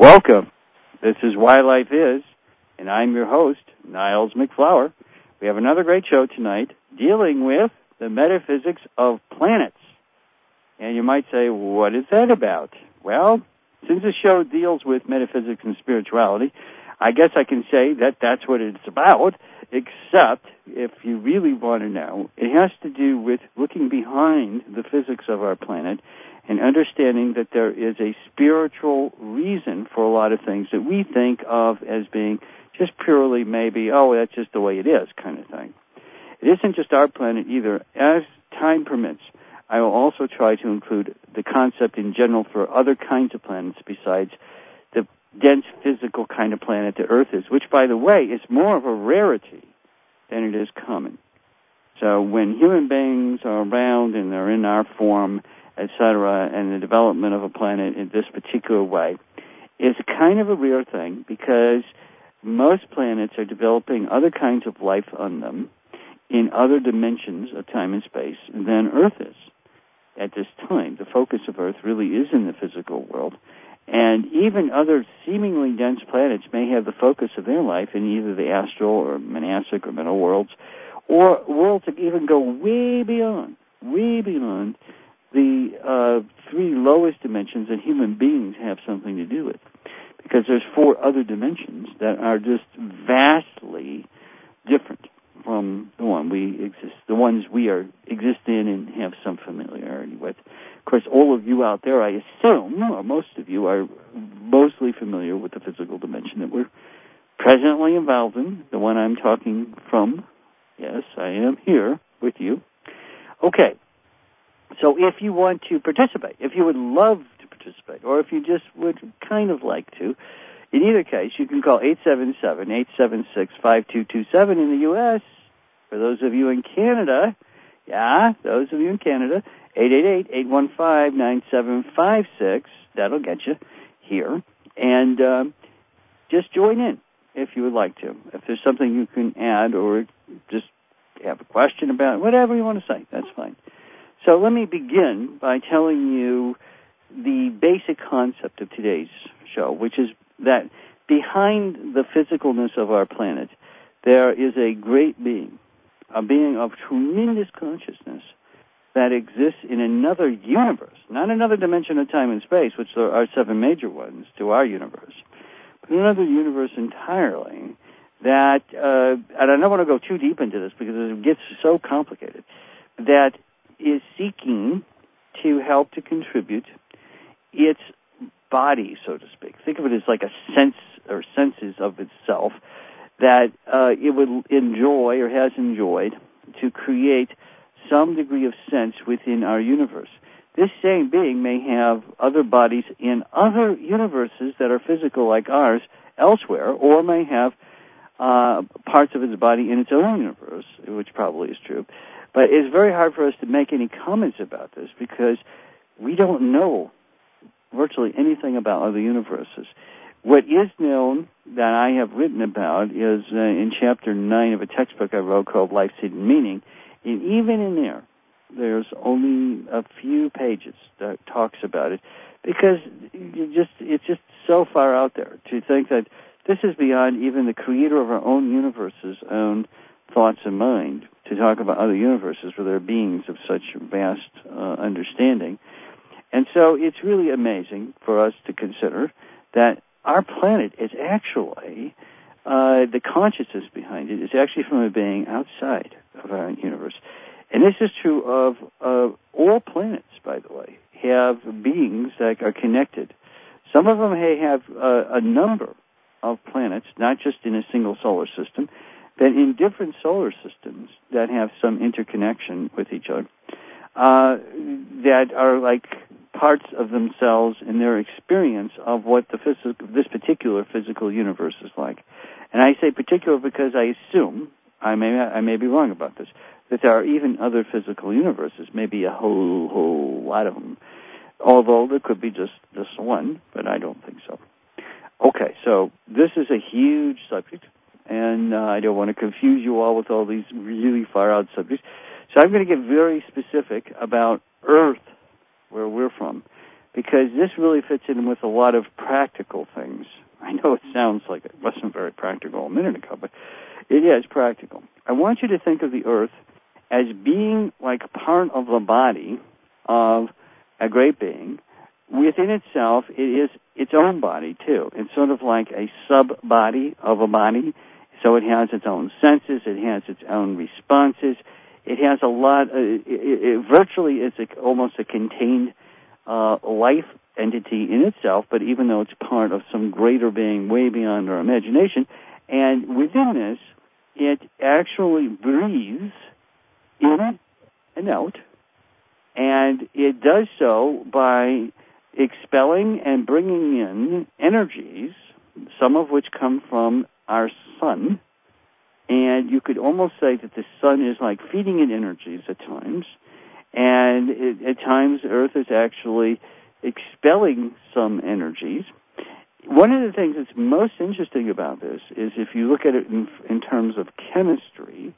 Welcome. This is Why Life Is, and I'm your host, Niles McFlower. We have another great show tonight dealing with the metaphysics of planets. And you might say, what is that about? Well, since the show deals with metaphysics and spirituality, I guess I can say that that's what it's about, except if you really want to know, it has to do with looking behind the physics of our planet and understanding that there is a spiritual reason for a lot of things that we think of as being just purely maybe, oh, that's just the way it is kind of thing. It isn't just our planet either. As time permits, I will also try to include the concept in general for other kinds of planets besides the dense physical kind of planet the Earth is, which, by the way, is more of a rarity than it is common. So when human beings are around and they're in our form, etc., and the development of a planet in this particular way is kind of a rare thing because most planets are developing other kinds of life on them in other dimensions of time and space than Earth is. At this time, the focus of Earth really is in the physical world, and even other seemingly dense planets may have the focus of their life in either the astral or monastic or mental worlds, or worlds that even go way beyond the three lowest dimensions that human beings have something to do with. Because there's four other dimensions that are just vastly different from the ones we exist in and have some familiarity with. Of course, all of you out there, I assume, or most of you, are mostly familiar with the physical dimension that we're presently involved in, the one I'm talking from. Yes, I am here with you. Okay. So if you want to participate, if you would love to participate, or if you just would kind of like to, in either case, you can call 877-876-5227 in the U.S. For those of you in Canada, 888-815-9756. That'll get you here. And just join in if you would like to. If there's something you can add or just have a question about, whatever you want to say, that's fine. So let me begin by telling you the basic concept of today's show, which is that behind the physicalness of our planet, there is a great being, a being of tremendous consciousness that exists in another universe, not another dimension of time and space, which there are seven major ones to our universe, but another universe entirely that, and I don't want to go too deep into this because it gets so complicated, that is seeking to help to contribute its body, so to speak. Think of it as like a sense or senses of itself that it would enjoy or has enjoyed to create some degree of sense within our universe. This same being may have other bodies in other universes that are physical like ours elsewhere, or may have parts of its body in its own universe, which probably is true. But it's very hard for us to make any comments about this because we don't know virtually anything about other universes. What is known that I have written about is in Chapter 9 of a textbook I wrote called Life's Hidden Meaning. And even in there, there's only a few pages that talks about it because it's just so far out there to think that this is beyond even the creator of our own universe's own thoughts and mind to talk about other universes where there are beings of such vast understanding. And so it's really amazing for us to consider that our planet is actually, the consciousness behind it is actually from a being outside of our universe. And this is true of all planets, by the way, have beings that are connected. Some of them may have a number of planets, not just in a single solar system, but in different solar systems that have some interconnection with each other, that are like parts of themselves in their experience of what this particular physical universe is like. And I say particular because I assume, I may be wrong about this, that there are even other physical universes, maybe a whole lot of them, although there could be just this one, but I don't think so. Okay, so this is a huge subject, and I don't want to confuse you all with all these really far-out subjects. So I'm going to get very specific about Earth, where we're from, because this really fits in with a lot of practical things. I know it sounds like it wasn't very practical a minute ago, but it is practical. I want you to think of the Earth as being like part of the body of a great being. Within itself, it is its own body, too. It's sort of like a sub-body of a body. So it has its own senses. It has its own responses. It has a lot, virtually it's almost a contained life entity in itself, but even though it's part of some greater being way beyond our imagination, and within this, it actually breathes in and out, and it does so by expelling and bringing in energies, some of which come from our sun, and you could almost say that the sun is like feeding it energies at times, and at times Earth is actually expelling some energies. One of the things that's most interesting about this is if you look at it in terms of chemistry,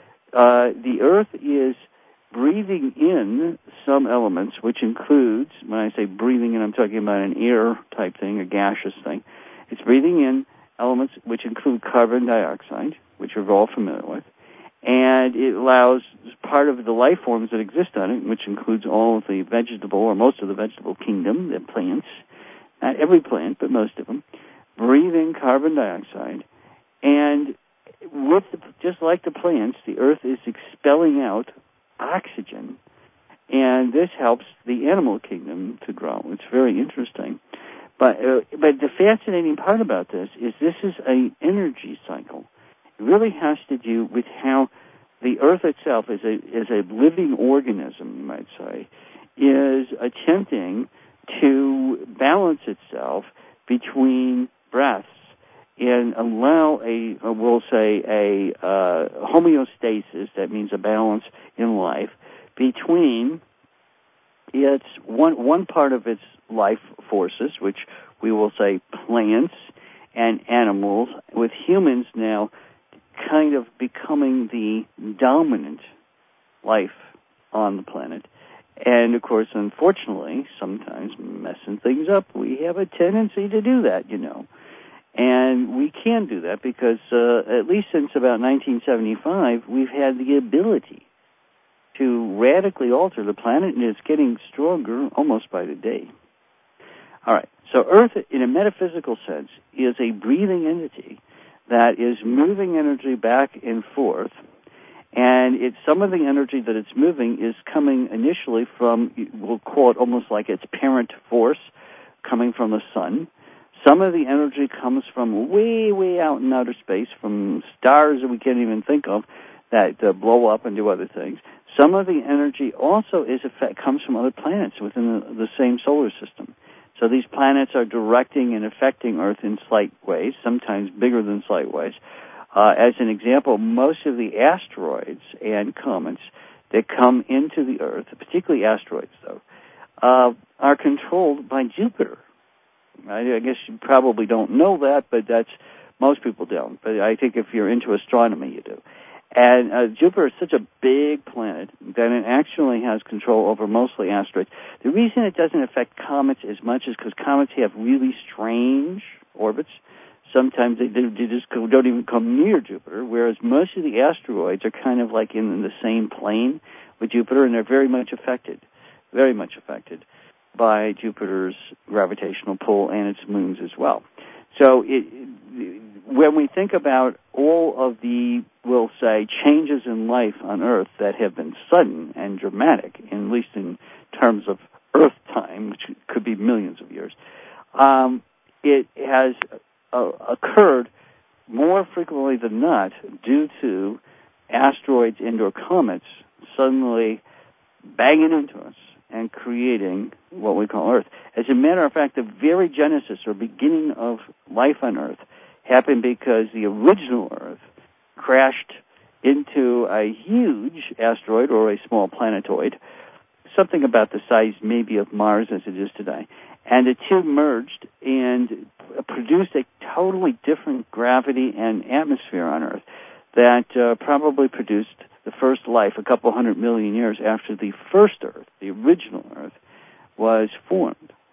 the Earth is breathing in some elements, which includes, when I say breathing in, I'm talking about an air type thing, a gaseous thing. It's breathing in elements which include carbon dioxide, which we're all familiar with, and it allows part of the life forms that exist on it, which includes all of the vegetable, or most of the vegetable kingdom, the plants, not every plant, but most of them, breathe in carbon dioxide, and just like the plants, the Earth is expelling out oxygen, and this helps the animal kingdom to grow. It's very interesting. But the fascinating part about this is an energy cycle. It really has to do with how the Earth itself is a living organism, you might say, is attempting to balance itself between breaths and allow we'll say a homeostasis, that means a balance in life, between its one part of its life forces, which we will say plants and animals, with humans now kind of becoming the dominant life on the planet. And, of course, unfortunately, sometimes messing things up, we have a tendency to do that, you know. And we can do that because, at least since about 1975, we've had the ability to radically alter the planet, and it's getting stronger almost by the day. All right, so Earth, in a metaphysical sense, is a breathing entity that is moving energy back and forth, and some of the energy that it's moving is coming initially from, we'll call it almost like its parent force, coming from the sun. Some of the energy comes from way, way out in outer space, from stars that we can't even think of, that blow up and do other things. Some of the energy also comes from other planets within the same solar system. So these planets are directing and affecting Earth in slight ways, sometimes bigger than slight ways. As an example, most of the asteroids and comets that come into the Earth, particularly asteroids, though, are controlled by Jupiter. I guess you probably don't know that, but most people don't. But I think if you're into astronomy, you do. And Jupiter is such a big planet that it actually has control over mostly asteroids. The reason it doesn't affect comets as much is because comets have really strange orbits. Sometimes they just don't even come near Jupiter, whereas most of the asteroids are kind of like in the same plane with Jupiter, and they're very much affected by Jupiter's gravitational pull and its moons as well. So when we think about all of the, we'll say, changes in life on Earth that have been sudden and dramatic, at least in terms of Earth time, which could be millions of years, it has occurred more frequently than not due to asteroids and/or comets suddenly banging into us and creating what we call Earth. As a matter of fact, the very genesis or beginning of life on Earth happened because the original Earth crashed into a huge asteroid or a small planetoid, something about the size maybe of Mars as it is today. And the two merged and produced a totally different gravity and atmosphere on Earth that probably produced the first life a couple 100 million years after the first Earth, the original Earth, was formed.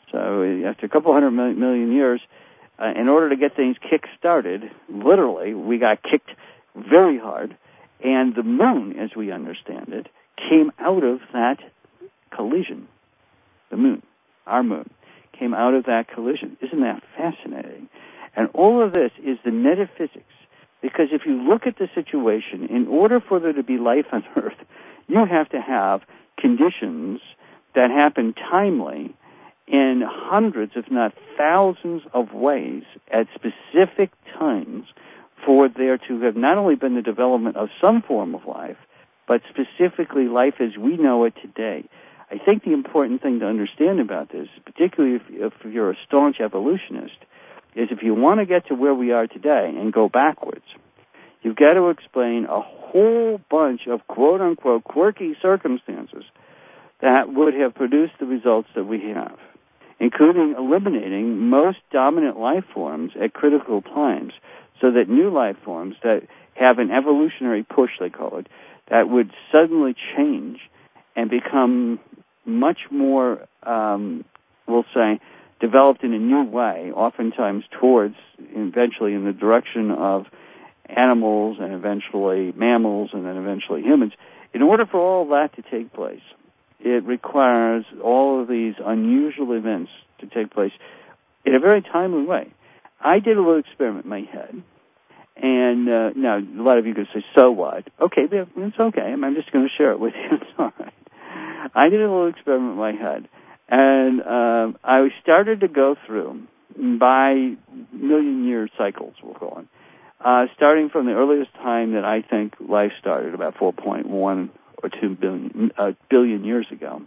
So after a couple hundred million years, in order to get things kick-started, literally, we got kicked very hard, and the moon, as we understand it, came out of that collision. The moon, our moon, came out of that collision. Isn't that fascinating? And all of this is the metaphysics, because if you look at the situation, in order for there to be life on Earth, you have to have conditions that happen timely in hundreds, if not thousands of ways at specific times for there to have not only been the development of some form of life, but specifically life as we know it today. I think the important thing to understand about this, particularly if you're a staunch evolutionist, is if you want to get to where we are today and go backwards, you've got to explain a whole bunch of quote-unquote quirky circumstances that would have produced the results that we have, including eliminating most dominant life forms at critical times so that new life forms that have an evolutionary push, they call it, that would suddenly change and become much more, we'll say, developed in a new way, oftentimes towards, eventually in the direction of animals and eventually mammals and then eventually humans. In order for all that to take place, it requires all of these unusual events to take place in a very timely way. I did a little experiment in my head, and now a lot of you could say, so what? Okay, it's okay. I'm just going to share it with you. It's all right. I did a little experiment in my head, and I started to go through by million-year cycles, we'll call it, starting from the earliest time that I think life started, about 4.1 or 2 billion years ago,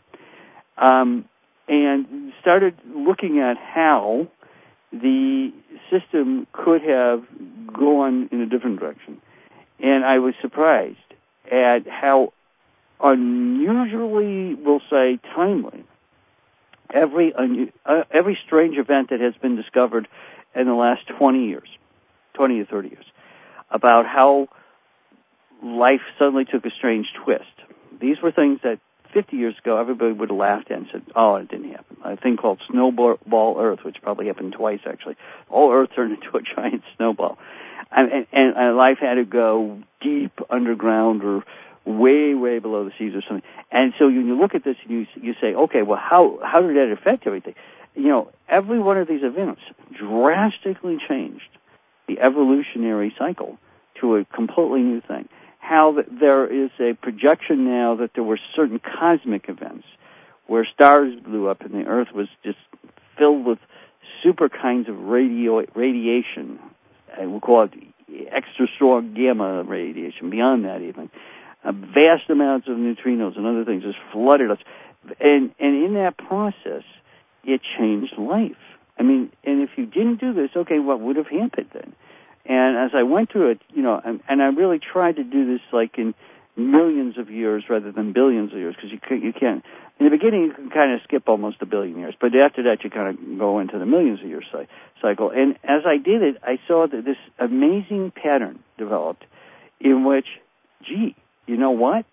and started looking at how the system could have gone in a different direction. And I was surprised at how unusually, we'll say, timely every strange event that has been discovered in the last 20 or 30 years, about how life suddenly took a strange twist. These were things that 50 years ago everybody would have laughed at and said, oh, it didn't happen. A thing called snowball Earth, which probably happened twice, actually. All Earth turned into a giant snowball. And life had to go deep underground or way, way below the seas or something. And so when you look at this and you say, okay, well, how did that affect everything? You know, every one of these events drastically changed the evolutionary cycle to a completely new thing. How there is a projection now that there were certain cosmic events where stars blew up and the Earth was just filled with super kinds of radiation. We'll call it extra strong gamma radiation, beyond that even. Vast amounts of neutrinos and other things just flooded us. And in that process, it changed life. I mean, and if you didn't do this, okay, what would have happened then? And as I went through it, you know, and I really tried to do this like in millions of years rather than billions of years, because you can't. In the beginning, you can kind of skip almost a billion years, but after that, you kind of go into the millions of years cycle. And as I did it, I saw that this amazing pattern developed in which, gee, you know what?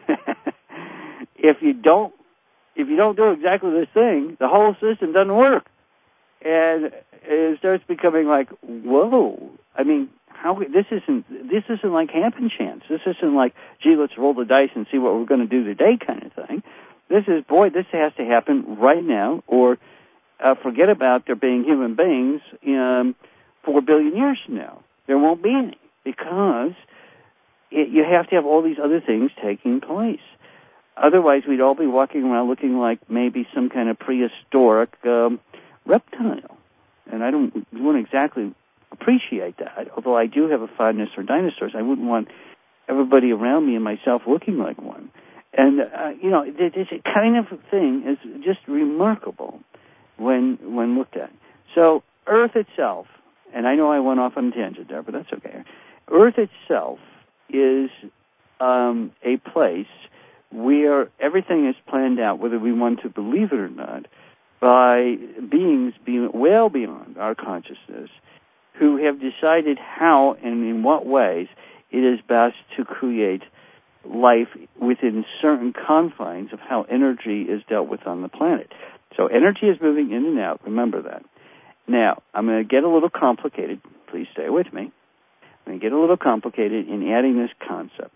If you don't do exactly this thing, the whole system doesn't work. And it starts becoming like, whoa. I mean, this isn't like happen chance. This isn't like, gee, let's roll the dice and see what we're going to do today kind of thing. This is, boy, this has to happen right now, or forget about there being human beings 4 billion years from now. There won't be any, because you have to have all these other things taking place. Otherwise, we'd all be walking around looking like maybe some kind of prehistoric reptile. And I wouldn't exactly appreciate that, although I do have a fondness for dinosaurs. I wouldn't want everybody around me and myself looking like one. And, this kind of thing is just remarkable when looked at. So Earth itself, and I know I went off on a tangent there, but that's okay. Earth itself is a place where everything is planned out, whether we want to believe it or not, by beings being well beyond our consciousness, who have decided how and in what ways it is best to create life within certain confines of how energy is dealt with on the planet. So energy is moving in and out. Remember that. Now, I'm going to get a little complicated. Please stay with me. I'm going to get a little complicated in adding this concept.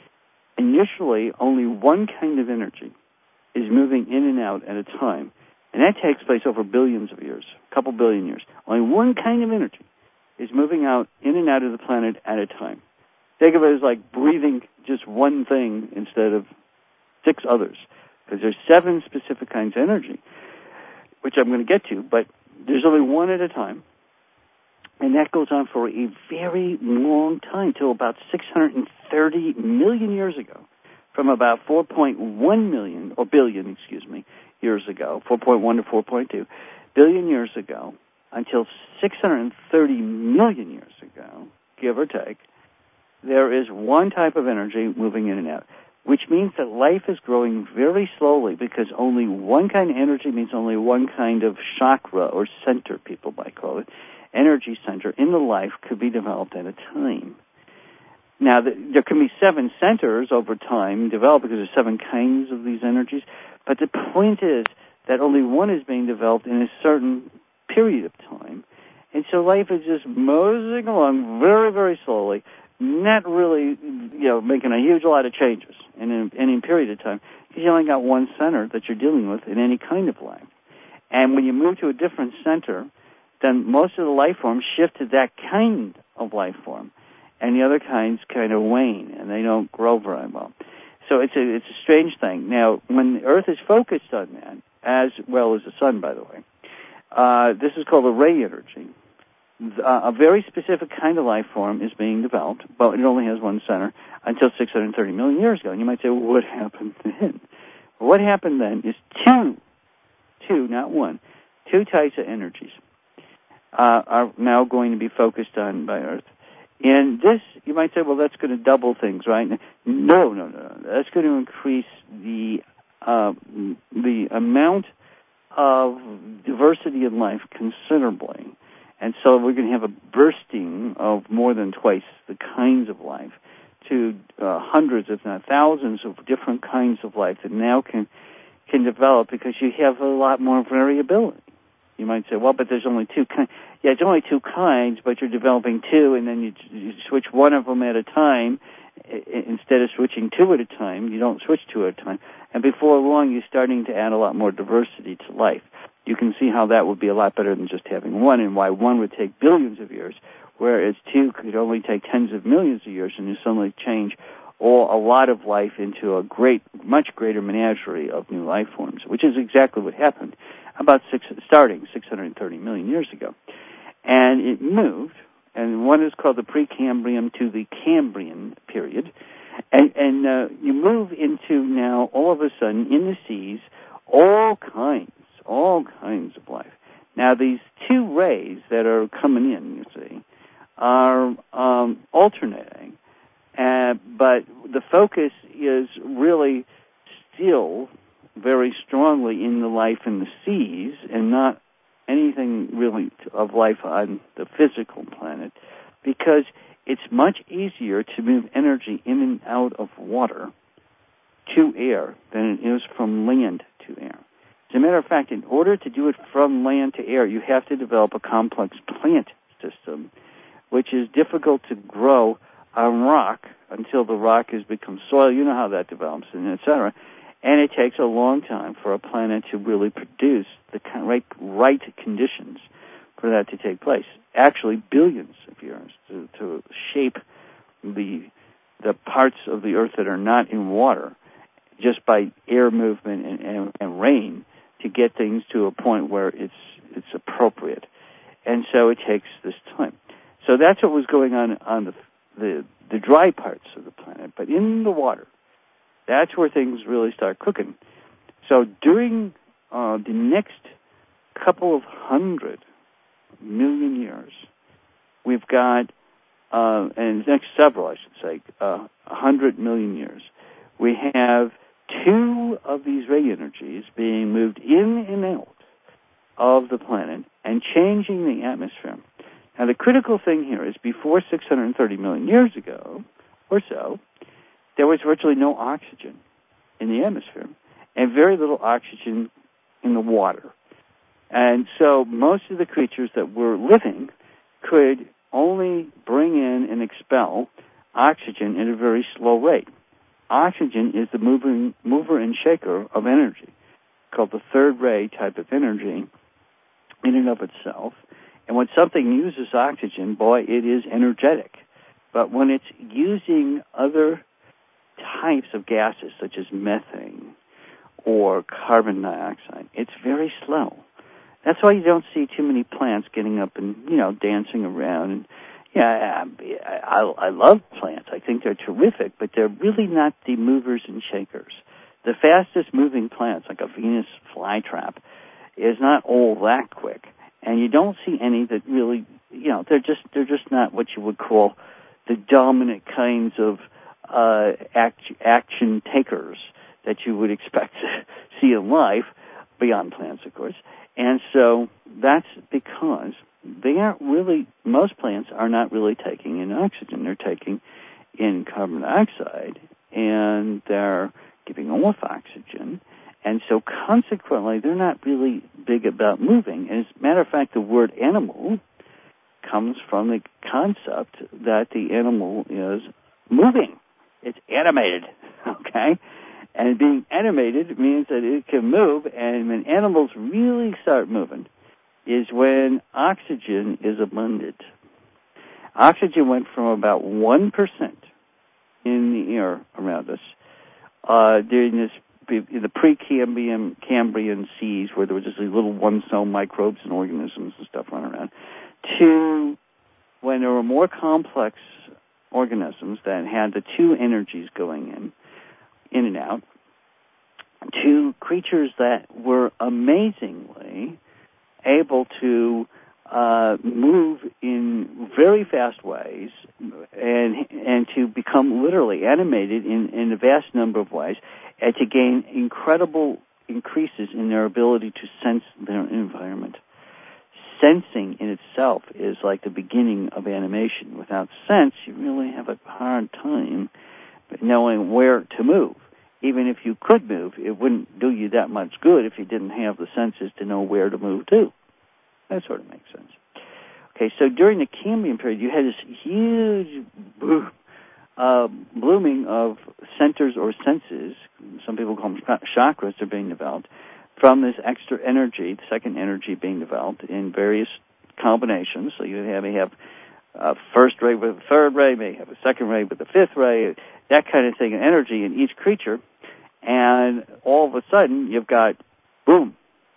Initially, only one kind of energy is moving in and out at a time, and that takes place over billions of years, a couple billion years. Only one kind of energy is moving out in and out of the planet at a time. Think of it as like breathing just one thing instead of 6 others, because there's 7 specific kinds of energy, which I'm going to get to, but there's only one at a time, and that goes on for a very long time, till about 630 million years ago, from about 4.1 million, or billion, years ago, 4.1 to 4.2 billion years ago, until 630 million years ago, give or take, there is one type of energy moving in and out, which means that life is growing very slowly because only one kind of energy means only one kind of chakra or center, people might call it, energy center in the life could be developed at a time. Now, there can be 7 centers over time developed because there's 7 kinds of these energies, but the point is that only one is being developed in a certain period of time. And so life is just moseying along very, very slowly, not really, making a huge lot of changes in any period of time, because you only got one center that you're dealing with in any kind of life. And when you move to a different center, then most of the life forms shift to that kind of life form, and the other kinds kind of wane, and they don't grow very well. So it's a strange thing. Now, when the Earth is focused on that, as well as the Sun, by the way, this is called a ray energy. A very specific kind of life form is being developed, but it only has one center until 630 million years ago. And you might say, well, what happened then? Well, what happened then is two, not one, 2 types of energies are now going to be focused on by Earth. And this, you might say, well, that's going to double things, right? No. That's going to increase the amount of diversity in life considerably. And so we're going to have a bursting of more than twice the kinds of life to hundreds, if not thousands, of different kinds of life that now can develop because you have a lot more variability. You might say, well, but there's only 2 kinds. Yeah, it's only 2 kinds, but you're developing 2, and then you switch one of them at a time instead of switching 2 at a time. You don't switch 2 at a time. And before long, you're starting to add a lot more diversity to life. You can see how that would be a lot better than just having one, and why one would take billions of years, whereas 2 could only take tens of millions of years, and you suddenly change a lot of life into a much greater menagerie of new life forms, which is exactly what happened starting 630 million years ago. And it moved, and one is called the Precambrian to the Cambrian period, and you move into now, all of a sudden, in the seas, all kinds of life. Now, these 2 rays that are coming in, you see, are alternating, but the focus is really still very strongly in the life in the seas and not anything really of life on the physical planet, because it's much easier to move energy in and out of water to air than it is from land to air. As a matter of fact, in order to do it from land to air, you have to develop a complex plant system, which is difficult to grow on rock until the rock has become soil. You know how that develops, and et cetera. And it takes a long time for a planet to really produce the right conditions for that to take place. Actually, billions of years to shape the parts of the Earth that are not in water, just by air movement and rain, to get things to a point where it's appropriate. And so it takes this time. So that's what was going on the dry parts of the planet. But in the water, that's where things really start cooking. So during the next couple of 100 million years, we've got, and the next several, I should say, 100 million years, we have 2 of these ray energies being moved in and out of the planet and changing the atmosphere. Now, the critical thing here is before 630 million years ago or so, there was virtually no oxygen in the atmosphere, and very little oxygen in the water. And so most of the creatures that were living could only bring in and expel oxygen at a very slow rate. Oxygen is the mover and shaker of energy, called the third ray type of energy in and of itself. And when something uses oxygen, boy, it is energetic. But when it's using other types of gases, such as methane or carbon dioxide, it's very slow. That's why you don't see too many plants getting up and, dancing around. And, I love plants. I think they're terrific, but they're really not the movers and shakers. The fastest moving plants, like a Venus flytrap, is not all that quick. And you don't see any that really, they're just not what you would call the dominant kinds of action takers that you would expect to see in life, beyond plants, of course. And so that's because most plants are not really taking in oxygen. They're taking in carbon dioxide, and they're giving off oxygen. And so consequently, they're not really big about moving. And as a matter of fact, the word animal comes from the concept that the animal is moving. It's animated, okay? And being animated means that it can move, and when animals really start moving is when oxygen is abundant. Oxygen went from about 1% in the air around us during the pre-Cambrian seas, where there were just these little one-cell microbes and organisms and stuff running around, to when there were more complex organisms that had the two energies going in and out, to creatures that were amazingly able to move in very fast ways and to become literally animated in a vast number of ways, and to gain incredible increases in their ability to sense their environment. Sensing in itself is like the beginning of animation. Without sense, you really have a hard time knowing where to move. Even if you could move, it wouldn't do you that much good if you didn't have the senses to know where to move to. That sort of makes sense. Okay, so during the Cambrian period, you had this huge blooming of centers or senses. Some people call them chakras are being developed from this extra energy, the second energy being developed in various combinations. So you may have a first ray with a third ray, may have a second ray with a fifth ray, that kind of thing, energy in each creature. And all of a sudden, you've got, boom,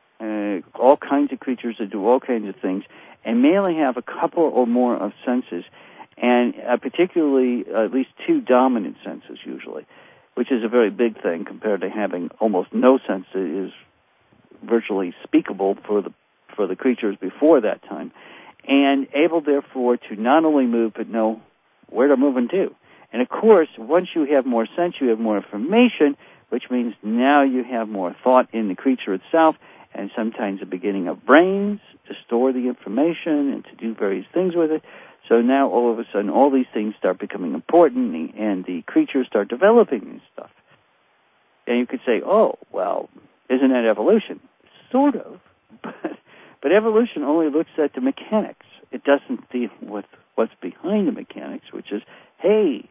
all kinds of creatures that do all kinds of things, and may only have a couple or more of senses, and particularly at least two dominant senses usually, which is a very big thing compared to having almost no sense that is virtually speakable for the creatures before that time, and able therefore to not only move but know where to move into. And of course, once you have more sense, you have more information, which means now you have more thought in the creature itself, and sometimes the beginning of brains to store the information and to do various things with it. So now all of a sudden all these things start becoming important, and the creatures start developing this stuff. And you could say, oh, well, isn't that evolution? Sort of. But evolution only looks at the mechanics. It doesn't deal with what's behind the mechanics, which is, hey,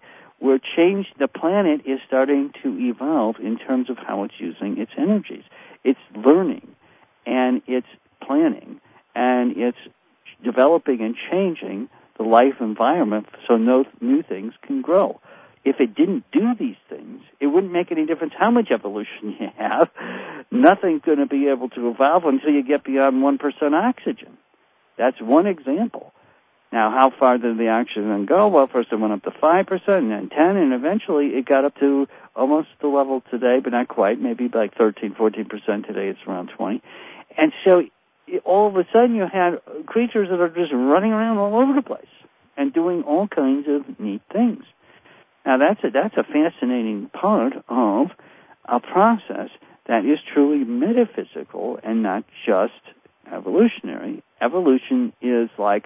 the planet is starting to evolve in terms of how it's using its energies. It's learning, and it's planning, and it's developing and changing the life environment so new things can grow. If it didn't do these things, it wouldn't make any difference how much evolution you have. Nothing's going to be able to evolve until you get beyond 1% oxygen. That's one example. Now, how far did the oxygen go? Well, first it went up to 5%, and then 10%, and eventually it got up to almost the level today, but not quite, maybe like 13, 14%. Today it's around 20%. And so all of a sudden you had creatures that are just running around all over the place and doing all kinds of neat things. Now, that's a fascinating part of a process that is truly metaphysical and not just evolutionary. Evolution is like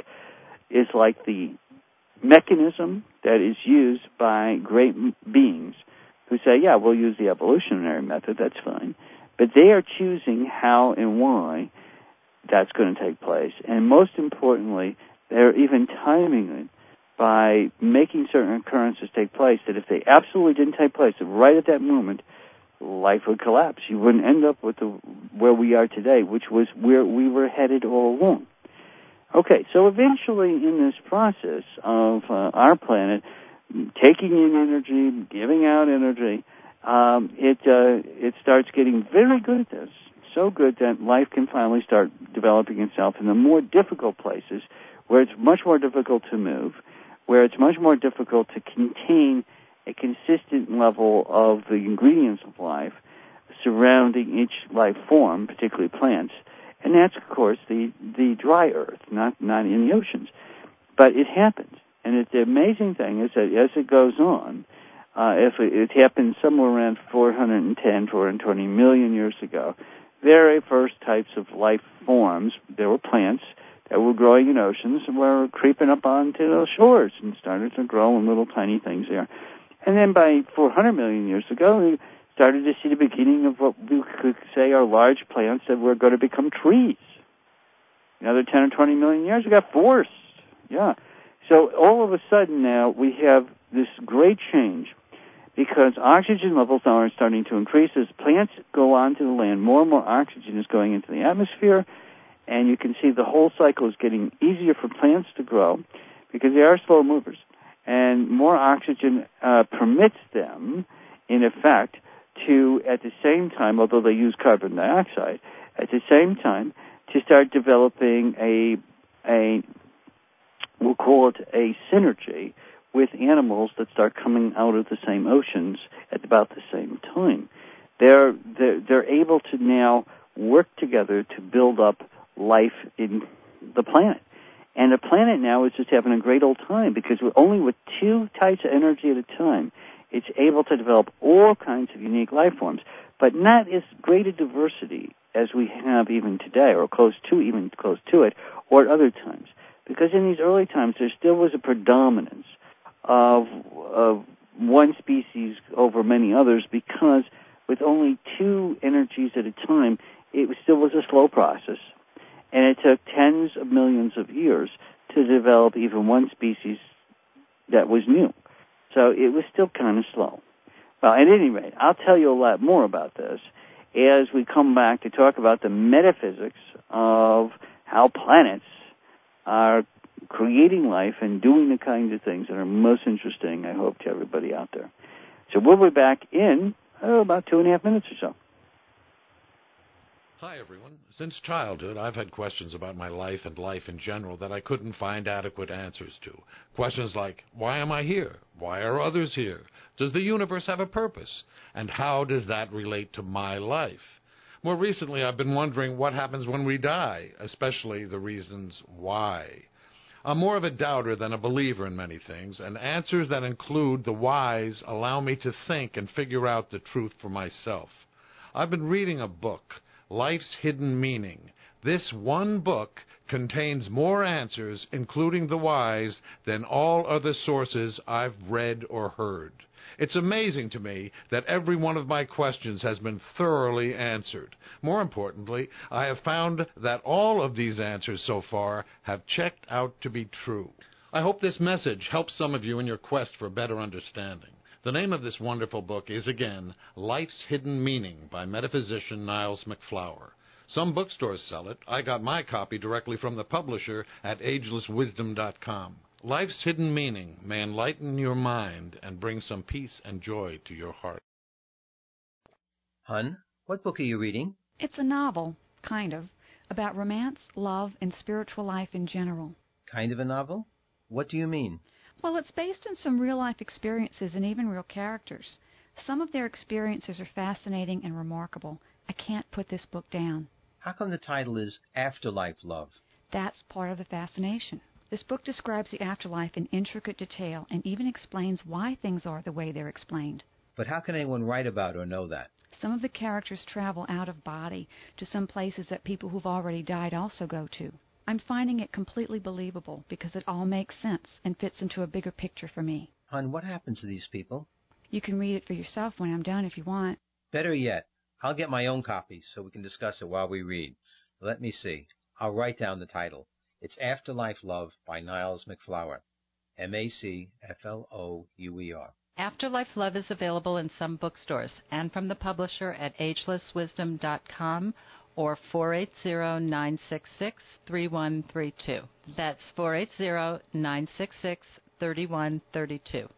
the mechanism that is used by great beings who say, yeah, we'll use the evolutionary method, that's fine. But they are choosing how and why that's going to take place. And most importantly, they're even timing it by making certain occurrences take place that if they absolutely didn't take place right at that moment, life would collapse. You wouldn't end up with where we are today, which was where we were headed all along. Okay, so eventually in this process of our planet taking in energy, giving out energy, it starts getting very good at this. So good that life can finally start developing itself in the more difficult places where it's much more difficult to move, where it's much more difficult to contain a consistent level of the ingredients of life surrounding each life form, particularly plants. And that's, of course, the dry earth, not in the oceans. But it happens. And the amazing thing is that as it goes on, if it happened somewhere around 420 million years ago, very first types of life forms, there were plants that were growing in oceans and were creeping up onto those shores and started to grow in little tiny things there. And then by 400 million years ago, we started to see the beginning of what we could say are large plants that were going to become trees. Another 10 or 20 million years, we got forests. Yeah. So all of a sudden now we have this great change because oxygen levels now are starting to increase. As plants go onto the land, more and more oxygen is going into the atmosphere, and you can see the whole cycle is getting easier for plants to grow because they are slow movers. And more oxygen permits them, in effect, to, at the same time, although they use carbon dioxide, at the same time, to start developing we'll call it a synergy with animals that start coming out of the same oceans at about the same time. They're able to now work together to build up life in the planet. And the planet now is just having a great old time because only with two types of energy at a time, it's able to develop all kinds of unique life forms, but not as great a diversity as we have even today, or close to it, or at other times. Because in these early times, there still was a predominance of one species over many others because with only two energies at a time, it still was a slow process. And it took tens of millions of years to develop even one species that was new. So it was still kind of slow. Well, at any rate, I'll tell you a lot more about this as we come back to talk about the metaphysics of how planets are creating life and doing the kinds of things that are most interesting, I hope, to everybody out there. So we'll be back in about 2.5 minutes or so. Hi, everyone. Since childhood, I've had questions about my life and life in general that I couldn't find adequate answers to. Questions like, why am I here? Why are others here? Does the universe have a purpose? And how does that relate to my life? More recently, I've been wondering what happens when we die, especially the reasons why. I'm more of a doubter than a believer in many things, and answers that include the whys allow me to think and figure out the truth for myself. I've been reading a book, Life's Hidden Meaning. This one book contains more answers, including the whys, than all other sources I've read or heard. It's amazing to me that every one of my questions has been thoroughly answered. More importantly, I have found that all of these answers so far have checked out to be true. I hope this message helps some of you in your quest for better understanding. The name of this wonderful book is, again, Life's Hidden Meaning by metaphysician Niles MacFlower. Some bookstores sell it. I got my copy directly from the publisher at agelesswisdom.com. Life's Hidden Meaning may enlighten your mind and bring some peace and joy to your heart. Hun, what book are you reading? It's a novel, kind of, about romance, love, and spiritual life in general. Kind of a novel? What do you mean? Well, it's based on some real-life experiences and even real characters. Some of their experiences are fascinating and remarkable. I can't put this book down. How come the title is Afterlife Love? That's part of the fascination. This book describes the afterlife in intricate detail and even explains why things are the way they're explained. But how can anyone write about or know that? Some of the characters travel out of body to some places that people who've already died also go to. I'm finding it completely believable because it all makes sense and fits into a bigger picture for me. Hun, what happens to these people? You can read it for yourself when I'm done if you want. Better yet, I'll get my own copy so we can discuss it while we read. Let me see. I'll write down the title. It's Afterlife Love by Niles MacFlouer. MacFlouer. Afterlife Love is available in some bookstores and from the publisher at agelesswisdom.com or 480-966-3132. That's 480-966-3132.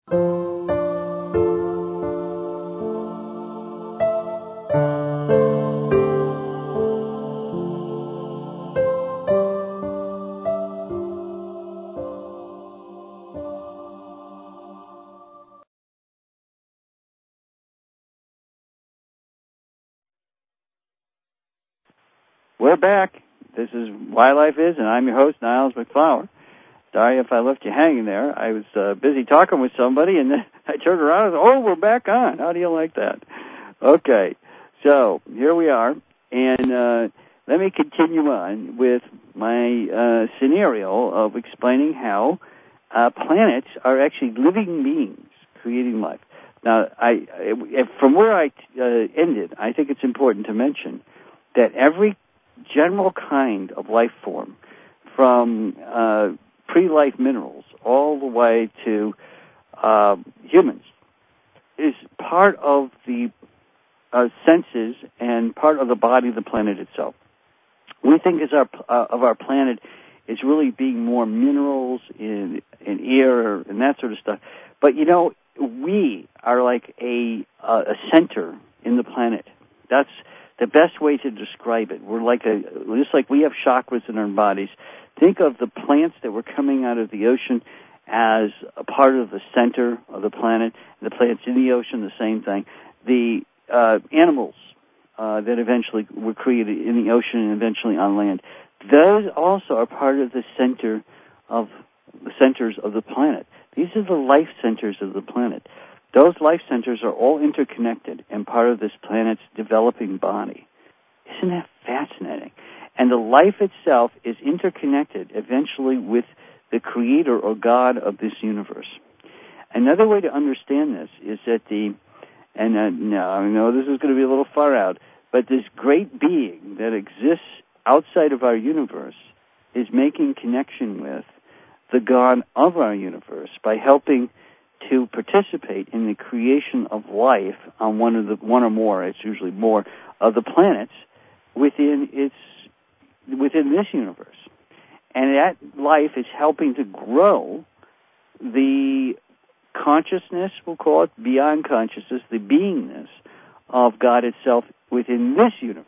We're back. This is Why Life Is, and I'm your host, Niles MacFlouer. Sorry if I left you hanging there. I was busy talking with somebody, and then I turned around and said, oh, we're back on. How do you like that? Okay, so here we are, and let me continue on with my scenario of explaining how planets are actually living beings creating life. Now, from where I ended, I think it's important to mention that every general kind of life form, from pre-life minerals all the way to humans, is part of the senses and part of the body of the planet itself. We think of our planet as really being more minerals and air and that sort of stuff. But, you know, we are like a center in the planet. That's the best way to describe it. We're like just like we have chakras in our bodies. Think of the plants that were coming out of the ocean as a part of the center of the planet. The plants in the ocean, the same thing. The animals that eventually were created in the ocean and eventually on land, those also are part of the centers of the planet. These are the life centers of the planet. Those life centers are all interconnected and part of this planet's developing body. Isn't that fascinating? And the life itself is interconnected eventually with the creator or God of this universe. Another way to understand this is that now I know this is going to be a little far out, but this great being that exists outside of our universe is making connection with the God of our universe by helping to participate in the creation of life on one or more, it's usually more, of the planets within this universe. And that life is helping to grow the consciousness, we'll call it, beyond consciousness, the beingness of God itself within this universe.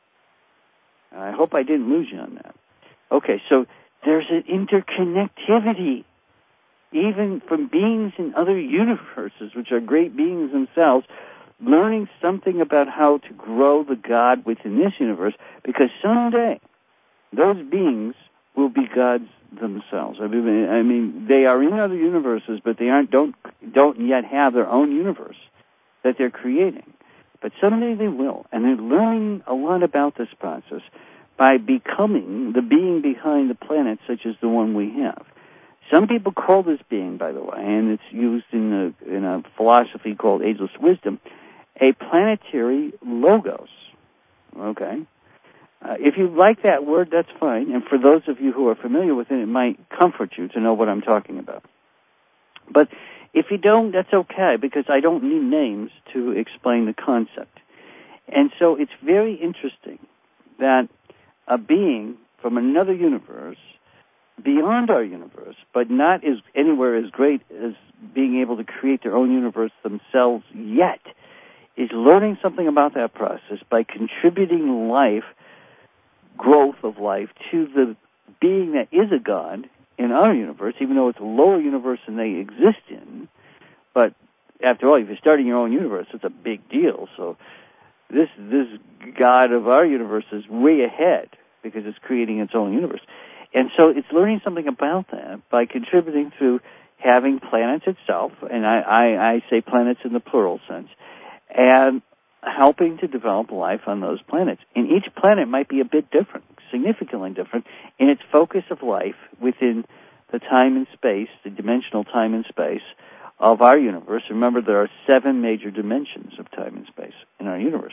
I hope I didn't lose you on that. Okay, so there's an interconnectivity, even from beings in other universes, which are great beings themselves, learning something about how to grow the God within this universe, because someday those beings will be gods themselves. I mean, they are in other universes, but they don't yet have their own universe that they're creating. But someday they will, and they're learning a lot about this process by becoming the being behind the planet, such as the one we have. Some people call this being, by the way, and it's used in a philosophy called Ageless Wisdom, a planetary logos. Okay? If you like that word, that's fine. And for those of you who are familiar with it, it might comfort you to know what I'm talking about. But if you don't, that's okay, because I don't need names to explain the concept. And so it's very interesting that a being from another universe, beyond our universe, but not anywhere as great as being able to create their own universe themselves yet, is learning something about that process by contributing life, growth of life, to the being that is a God in our universe, even though it's a lower universe than they exist in. But after all, if you're starting your own universe, it's a big deal. So this God of our universe is way ahead because it's creating its own universe. And so it's learning something about that by contributing through having planets itself, and I say planets in the plural sense, and helping to develop life on those planets. And each planet might be a bit different, significantly different, in its focus of life within the time and space, the dimensional time and space of our universe. Remember, there are 7 major dimensions of time and space in our universe.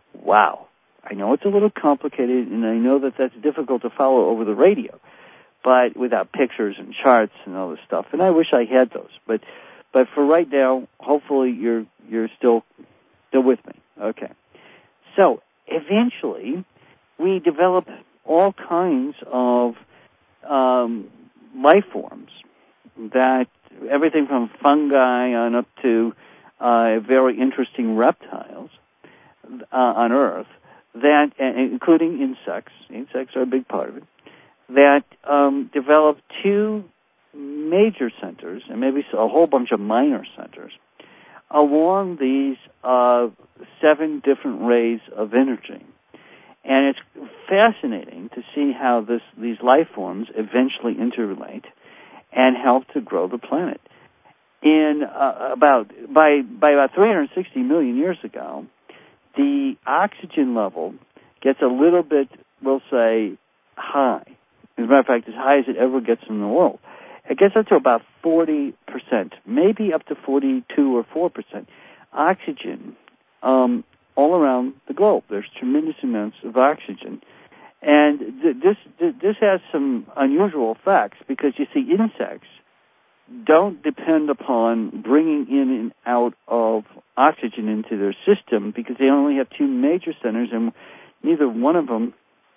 Wow. I know it's a little complicated, and I know that that's difficult to follow over the radio, but without pictures and charts and all this stuff. And I wish I had those. But for right now, hopefully you're still with me. Okay. So eventually, we develop all kinds of life forms, that everything from fungi on up to very interesting reptiles on Earth, that, including insects. Insects are a big part of it. That develop two major centers, and maybe a whole bunch of minor centers, along these 7 different rays of energy. And it's fascinating to see how these life forms eventually interrelate and help to grow the planet. By about 360 million years ago, the oxygen level gets a little bit, we'll say, high. As a matter of fact, as high as it ever gets in the world. It gets up to about 40%, maybe up to 42 or 4% oxygen all around the globe. There's tremendous amounts of oxygen. And this has some unusual effects, because, you see, insects don't depend upon bringing in and out of oxygen into their system, because they only have 2 major centers, and neither one of them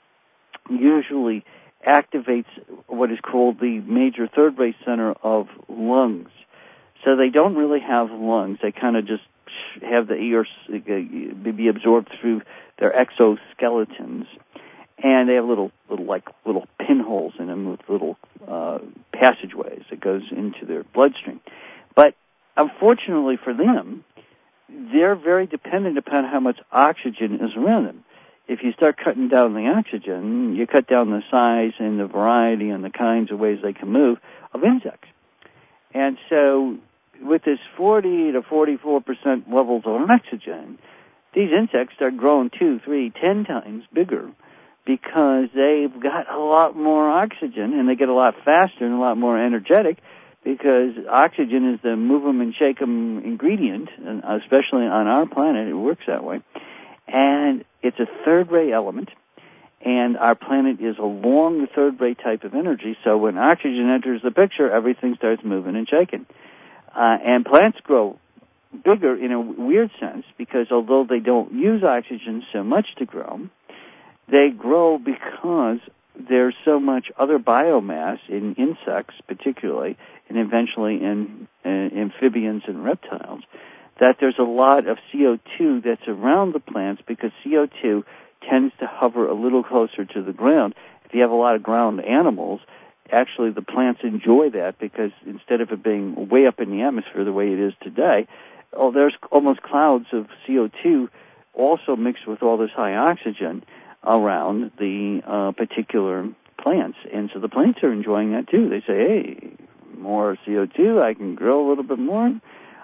usually activates what is called the major third ray center of lungs. So they don't really have lungs. They kind of just have the air be absorbed through their exoskeletons. And they have little pinholes in them with little passageways that goes into their bloodstream. But unfortunately for them, they're very dependent upon how much oxygen is around them. If you start cutting down the oxygen, you cut down the size and the variety and the kinds of ways they can move of insects. And so with this 40 to 44% levels of oxygen, these insects start growing 2, 3, 10 times bigger, because they've got a lot more oxygen, and they get a lot faster and a lot more energetic, because oxygen is the move 'em and shake 'em ingredient, and especially on our planet, it works that way. And it's a third-ray element, and our planet is along the third-ray type of energy, so when oxygen enters the picture, everything starts moving and shaking. And plants grow bigger in a weird sense, because although they don't use oxygen so much to grow, they grow because there's so much other biomass in insects particularly, and eventually in amphibians and reptiles, that there's a lot of CO2 that's around the plants, because CO2 tends to hover a little closer to the ground. If you have a lot of ground animals, actually the plants enjoy that, because instead of it being way up in the atmosphere the way it is today, there's almost clouds of CO2 also mixed with all this high oxygen around the particular plants. And so the plants are enjoying that too. They say, hey, more CO2, I can grow a little bit more.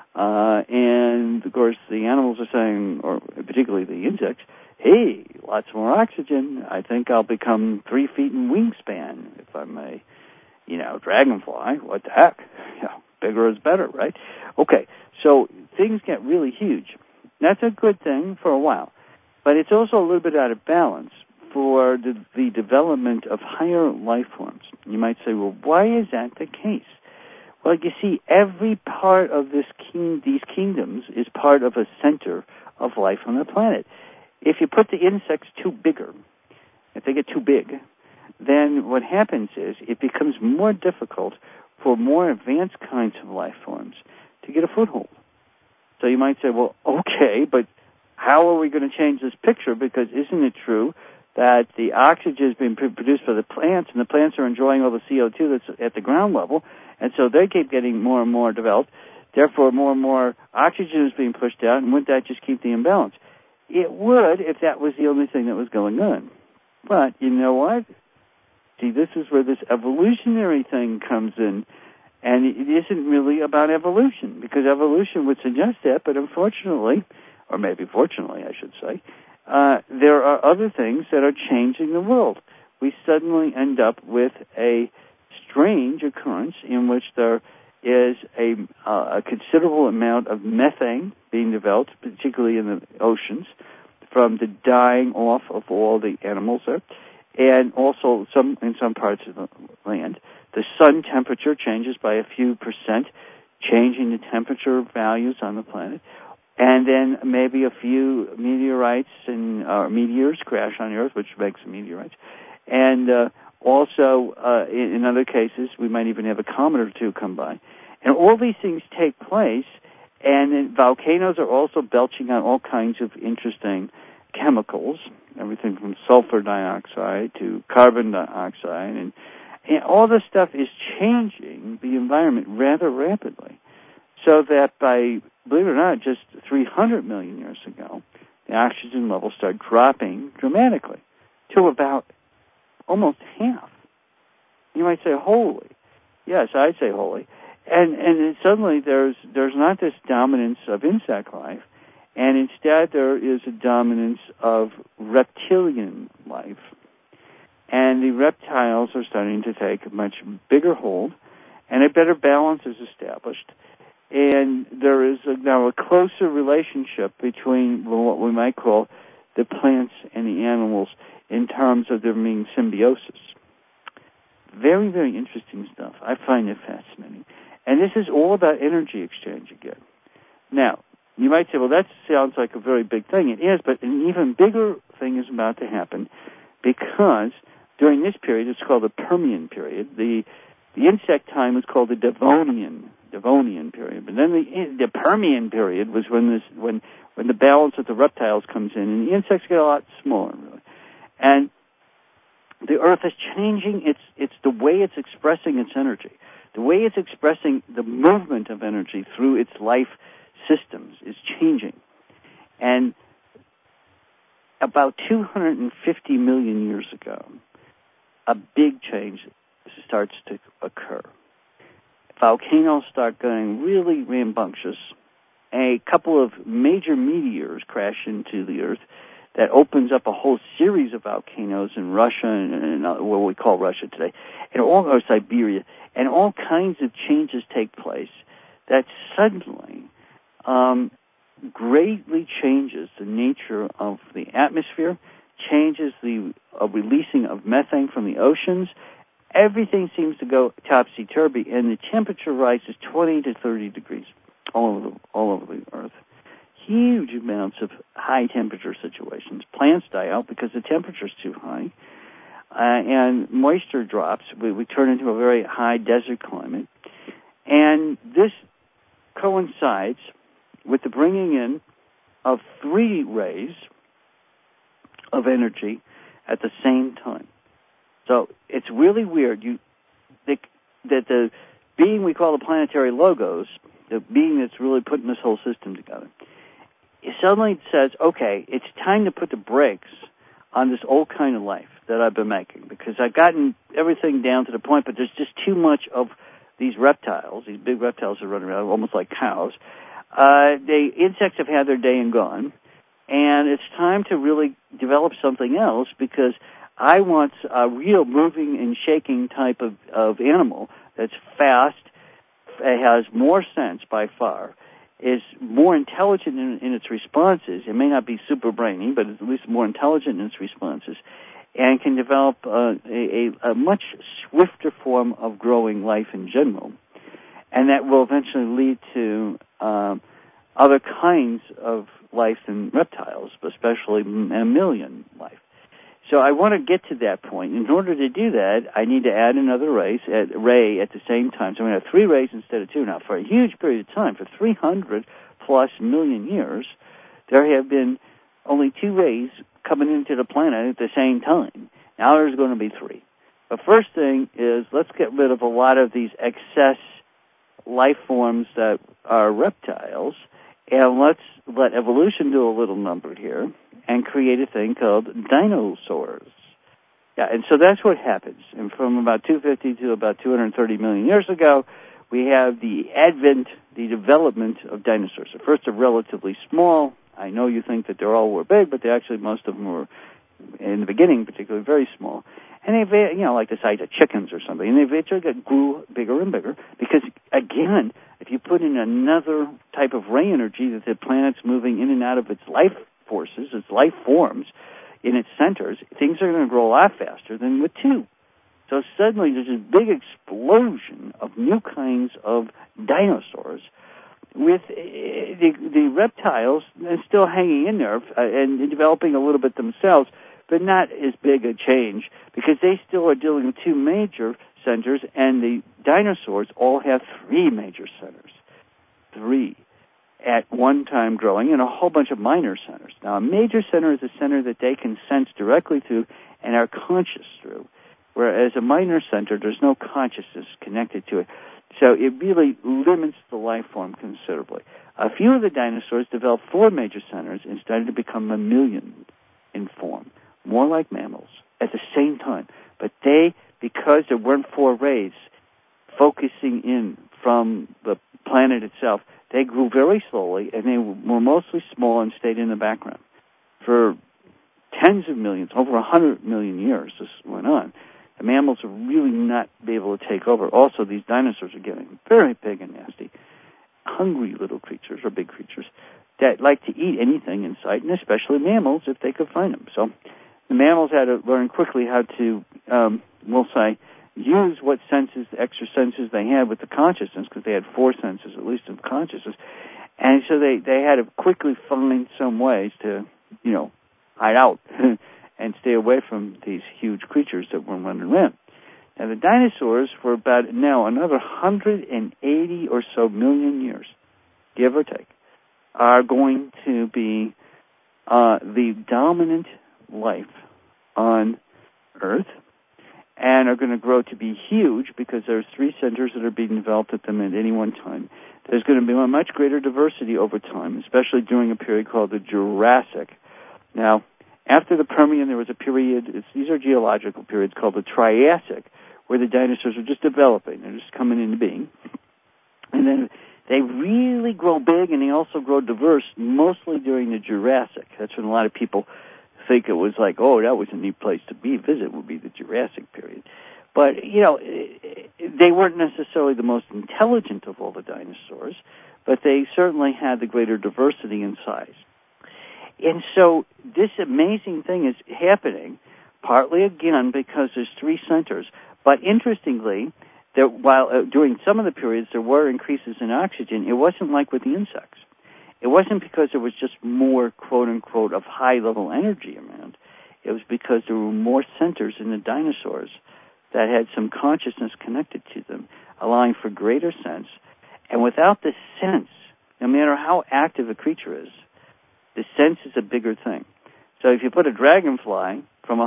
And, of course, the animals are saying, or particularly the insects, hey, lots more oxygen. I think I'll become 3 feet in wingspan if I'm a, dragonfly. What the heck? Bigger is better, right? Okay, so things get really huge. That's a good thing for a while. But it's also a little bit out of balance for the development of higher life forms. You might say, well, why is that the case? Well, you see, every part of these kingdoms is part of a center of life on the planet. If you put the insects too bigger, if they get too big, then what happens is it becomes more difficult for more advanced kinds of life forms to get a foothold. So you might say, well, okay, but how are we going to change this picture? Because isn't it true that the oxygen is being produced by the plants, and the plants are enjoying all the CO2 that's at the ground level, and so they keep getting more and more developed. Therefore, more and more oxygen is being pushed out, and wouldn't that just keep the imbalance? It would if that was the only thing that was going on. But you know what? See, this is where this evolutionary thing comes in, and it isn't really about evolution, because evolution would suggest that, but unfortunately, or maybe fortunately, I should say, there are other things that are changing the world. We suddenly end up with a strange occurrence in which there is a considerable amount of methane being developed, particularly in the oceans, from the dying off of all the animals there, and also in some parts of the land. The sun temperature changes by a few percent, changing the temperature values on the planet. And then maybe a few meteorites and meteors crash on the Earth, which makes them meteorites. And also, in other cases, we might even have a comet or two come by. And all these things take place, and then volcanoes are also belching out all kinds of interesting chemicals, everything from sulfur dioxide to carbon dioxide, and all this stuff is changing the environment rather rapidly. So that by, believe it or not, just 300 million years ago, the oxygen levels start dropping dramatically to about almost half. You might say, holy. Yes, I'd say holy. And then suddenly there's not this dominance of insect life, and instead there is a dominance of reptilian life. And the reptiles are starting to take a much bigger hold, and a better balance is established. And there is now a closer relationship between what we might call the plants and the animals in terms of there being symbiosis. Very, very interesting stuff. I find it fascinating. And this is all about energy exchange again. Now, you might say, well, that sounds like a very big thing. It is, but an even bigger thing is about to happen because during this period, it's called the Permian period. The insect time is called the Devonian period. But then the Permian period was when the balance of the reptiles comes in, and the insects get a lot smaller, really. And the Earth is changing. It's the way it's expressing its energy. The way it's expressing the movement of energy through its life systems is changing. And about 250 million years ago, a big change starts to occur. Volcanoes start going really rambunctious. A couple of major meteors crash into the Earth that opens up a whole series of volcanoes in Russia and what we call Russia today, or Siberia, and all kinds of changes take place that suddenly greatly changes the nature of the atmosphere, changes the releasing of methane from the oceans. Everything seems to go topsy-turvy, and the temperature rises 20 to 30 degrees all over the Earth. Huge amounts of high-temperature situations. Plants die out because the temperature's too high, and moisture drops. We turn into a very high desert climate. And this coincides with the bringing in of 3 rays of energy at the same time. So it's really weird that the being we call the planetary logos, the being that's really putting this whole system together, it suddenly says, okay, it's time to put the brakes on this old kind of life that I've been making, because I've gotten everything down to the point, but there's just too much of these reptiles, these big reptiles that run around, almost like cows. The insects have had their day and gone, and it's time to really develop something else, because I want a real moving and shaking type of animal that's fast, has more sense by far, is more intelligent in its responses. It may not be super brainy, but it's at least more intelligent in its responses, and can develop a much swifter form of growing life in general. And that will eventually lead to other kinds of life than reptiles, especially mammalian life. So I want to get to that point. In order to do that, I need to add another ray at the same time. So I'm going to have 3 rays instead of 2. Now, for a huge period of time, for 300+ million years, there have been only 2 rays coming into the planet at the same time. Now there's going to be 3. The first thing is, let's get rid of a lot of these excess life forms that are reptiles, and let's let evolution do a little number here and create a thing called dinosaurs. Yeah, and so that's what happens. And from about 250 to about 230 million years ago, we have the development of dinosaurs. At first, they're relatively small. I know you think that they all were big, but most of them were, in the beginning particularly, very small. And they, like the size of chickens or something. And they eventually grew bigger and bigger because, again, if you put in another type of ray energy that the planet's moving in and out of its life forces, its life forms in its centers, things are going to grow a lot faster than with two. So suddenly there's this big explosion of new kinds of dinosaurs, with the reptiles still hanging in there and developing a little bit themselves, but not as big a change, because they still are dealing with two major centers, and the dinosaurs all have three major centers. Three at one time growing, and a whole bunch of minor centers. Now, a major center is a center that they can sense directly through and are conscious through, whereas a minor center, there's no consciousness connected to it. So it really limits the life form considerably. A few of the dinosaurs developed four major centers and started to become mammalian in form, more like mammals at the same time. But they, because there weren't four rays focusing in from the planet itself, they grew very slowly, and they were mostly small and stayed in the background. For tens of millions, over 100 million years this went on. The mammals are really not be able to take over. Also, these dinosaurs are getting very big and nasty, hungry little creatures, or big creatures, that like to eat anything in sight, and especially mammals if they could find them. So the mammals had to learn quickly how to, we'll say, use what senses, the extra senses they had with the consciousness, because they had four senses at least of consciousness. And so they had to quickly find some ways to, hide out and stay away from these huge creatures that were running around. Now, the dinosaurs, for about now another 180 or so million years, give or take, are going to be the dominant life on Earth, and are going to grow to be huge because there's three centers that are being developed at them at any one time. There's going to be a much greater diversity over time, especially during a period called the Jurassic. Now, after the Permian, there was a period, these are geological periods, called the Triassic, where the dinosaurs are just developing. They're just coming into being. And then they really grow big, and they also grow diverse, mostly during the Jurassic. That's when a lot of people think it was like, oh, that was a neat place to visit, would be the Jurassic period. But, they weren't necessarily the most intelligent of all the dinosaurs, but they certainly had the greater diversity in size. And so this amazing thing is happening, partly again because there's three centers. But interestingly, while during some of the periods there were increases in oxygen, it wasn't like with the insects. It wasn't because there was just more, quote-unquote, of high-level energy around. It was because there were more centers in the dinosaurs that had some consciousness connected to them, allowing for greater sense. And without the sense, no matter how active a creature is, the sense is a bigger thing. So if you put a dragonfly from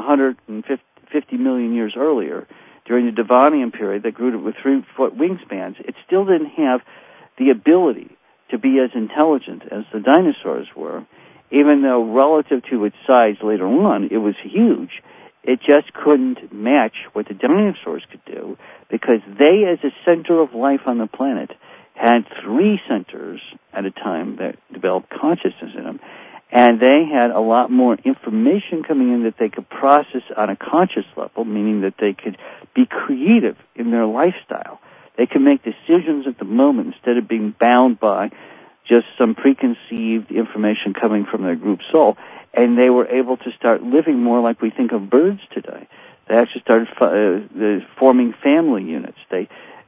150 million years earlier, during the Devonian period that grew with 3-foot wingspans, it still didn't have the ability to be as intelligent as the dinosaurs were, even though relative to its size later on, it was huge. It just couldn't match what the dinosaurs could do, because they, as a center of life on the planet, had three centers at a time that developed consciousness in them, and they had a lot more information coming in that they could process on a conscious level, meaning that they could be creative in their lifestyle. They could make decisions at the moment instead of being bound by just some preconceived information coming from their group soul, and they were able to start living more like we think of birds today. They actually started forming family units. They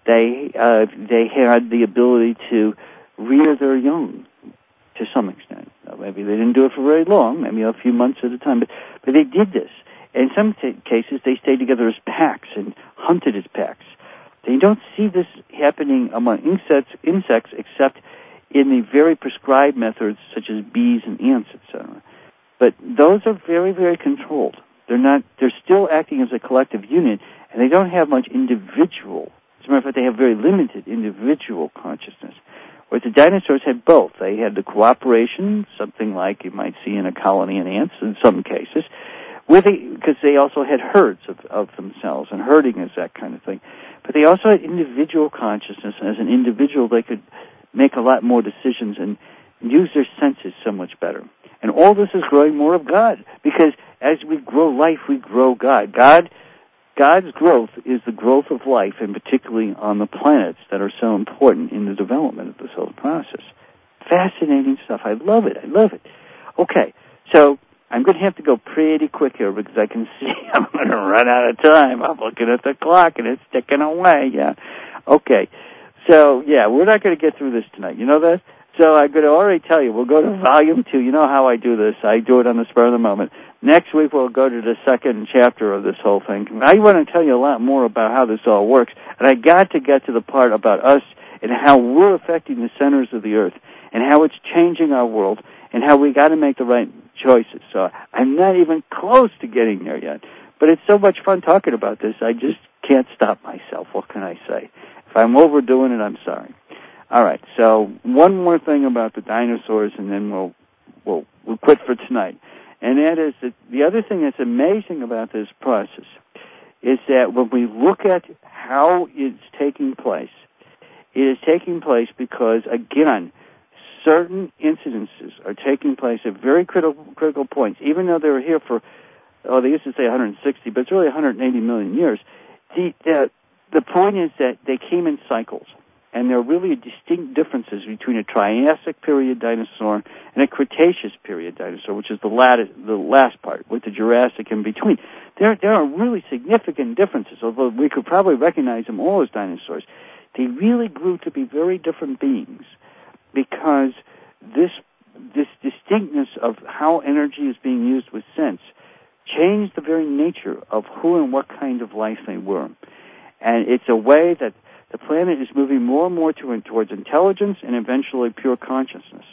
had the ability to rear their young to some extent. Now, maybe they didn't do it for very long, maybe a few months at a time, but they did this. In some cases, they stayed together as packs and hunted as packs. You don't see this happening among insects except in the very prescribed methods such as bees and ants, etc. But those are very, very controlled. They're still acting as a collective unit, and they don't have much individual. As a matter of fact, they have very limited individual consciousness. Whereas the dinosaurs had both. They had the cooperation, something like you might see in a colony of ants in some cases, because they also had herds of themselves, and herding is that kind of thing. But they also had individual consciousness, and as an individual they could make a lot more decisions and use their senses so much better. And all this is growing more of God, because as we grow life, we grow God. God's growth is the growth of life, and particularly on the planets that are so important in the development of this whole process. Fascinating stuff. I love it. Okay, So I'm going to have to go pretty quick here because I can see I'm going to run out of time. I'm looking at the clock, and it's ticking away. Yeah. Okay. So, yeah, we're not going to get through this tonight. You know that? So I'm going to already tell you, we'll go to Volume 2. You know how I do this. I do it on the spur of the moment. Next week, we'll go to the second chapter of this whole thing. I want to tell you a lot more about how this all works, and I got to get to the part about us and how we're affecting the centers of the earth and how it's changing our world and how we got to make the right choices. So I'm not even close to getting there yet. But it's so much fun talking about this, I just can't stop myself. What can I say? If I'm overdoing it, I'm sorry. All right, so one more thing about the dinosaurs, and then we'll quit for tonight. And that is that the other thing that's amazing about this process is that when we look at how it's taking place, it is taking place because, again, certain incidences are taking place at very critical points, even though they were here for, they used to say 160, but it's really 180 million years. The point is that they came in cycles, and there are really distinct differences between a Triassic period dinosaur and a Cretaceous period dinosaur, which is the last part, with the Jurassic in between. There are really significant differences, although we could probably recognize them all as dinosaurs. They really grew to be very different beings because this distinctness of how energy is being used with sense changed the very nature of who and what kind of life they were. And it's a way that the planet is moving more and more towards intelligence and eventually pure consciousness.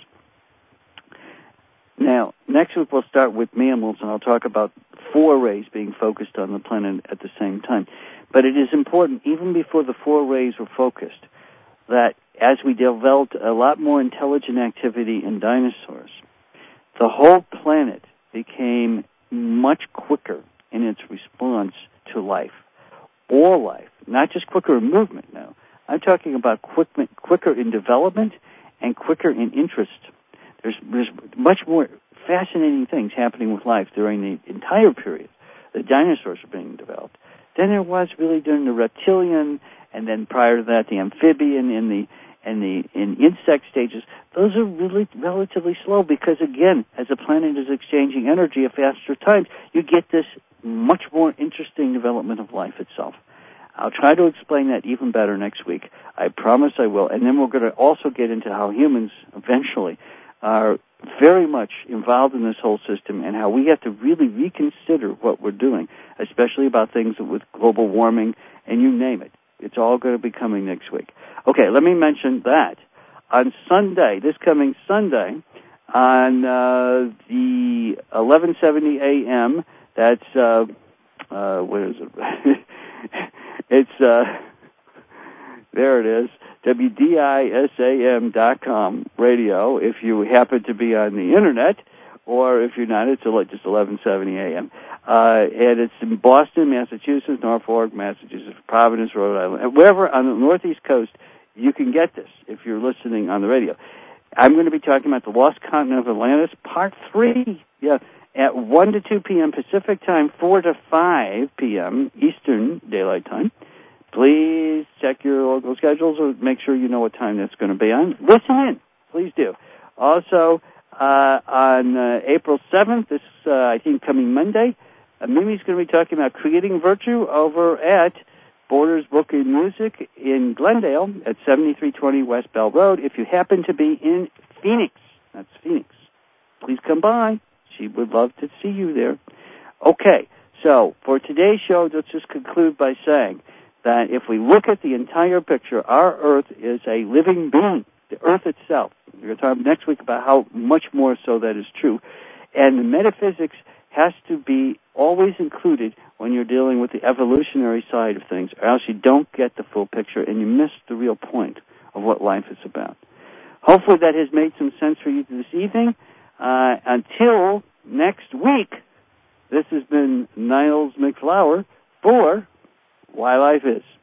Now, next week we'll start with mammals, and I'll talk about 4 rays being focused on the planet at the same time. But it is important, even before the 4 rays were focused, that as we developed a lot more intelligent activity in dinosaurs, the whole planet became much quicker in its response to life. All life, not just quicker in movement now. I'm talking about quicker in development and quicker in interest. There's much more fascinating things happening with life during the entire period the dinosaurs were being developed than there was really during the reptilian, and then prior to that the amphibian and the insect stages. Those are really relatively slow because, again, as the planet is exchanging energy at faster times, you get this much more interesting development of life itself. I'll try to explain that even better next week. I promise I will. And then we're going to also get into how humans eventually are very much involved in this whole system and how we have to really reconsider what we're doing, especially about things with global warming and you name it. It's all going to be coming next week. Okay, let me mention that. On Sunday, this coming Sunday, on the 11:70 a.m., that's, what is it? It's, there it is, WDISAM.com radio, if you happen to be on the Internet, or if you're not, it's just 11:70 a.m. And it's in Boston, Massachusetts, Norfolk, Massachusetts, Providence, Rhode Island, and wherever on the Northeast Coast you can get this if you're listening on the radio. I'm going to be talking about the Lost Continent of Atlantis, Part 3, at 1 to 2 p.m. Pacific Time, 4 to 5 p.m. Eastern Daylight Time. Please check your local schedules or make sure you know what time that's going to be on. Listen in. Please do. Also, on April 7th, this I think coming Monday, Mimi's going to be talking about creating virtue over at Borders Book and Music in Glendale at 7320 West Bell Road. If you happen to be in Phoenix, that's Phoenix, please come by. She would love to see you there. Okay, so for today's show, let's just conclude by saying that if we look at the entire picture, our Earth is a living being, the Earth itself. We're going to talk next week about how much more so that is true. And the metaphysics has to be always included when you're dealing with the evolutionary side of things, or else you don't get the full picture and you miss the real point of what life is about. Hopefully that has made some sense for you this evening. Until next week, this has been Niles McFlower for Why Life Is.